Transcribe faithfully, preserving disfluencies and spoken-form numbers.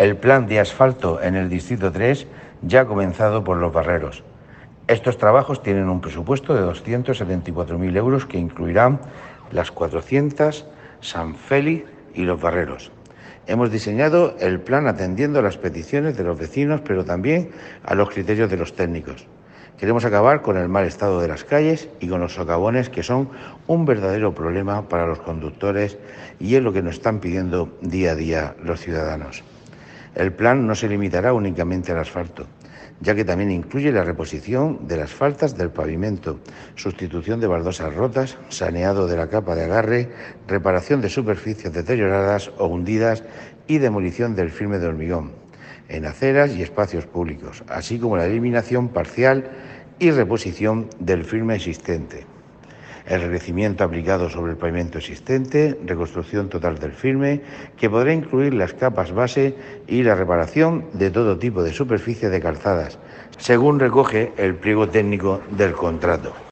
El plan de asfalto en el Distrito tres ya ha comenzado por Los Barreros. Estos trabajos tienen un presupuesto de doscientos setenta y cuatro mil euros que incluirán Las cuatrocientas, San Félix y Los Barreros. Hemos diseñado el plan atendiendo a las peticiones de los vecinos, pero también a los criterios de los técnicos. Queremos acabar con el mal estado de las calles y con los socavones, que son un verdadero problema para los conductores, y es lo que nos están pidiendo día a día los ciudadanos. El plan no se limitará únicamente al asfalto, ya que también incluye la reposición de las faltas del pavimento, sustitución de baldosas rotas, saneado de la capa de agarre, reparación de superficies deterioradas o hundidas y demolición del firme de hormigón en aceras y espacios públicos, así como la eliminación parcial y reposición del firme existente, el revestimiento aplicado sobre el pavimento existente, reconstrucción total del firme, que podrá incluir las capas base y la reparación de todo tipo de superficies de calzadas, según recoge el pliego técnico del contrato.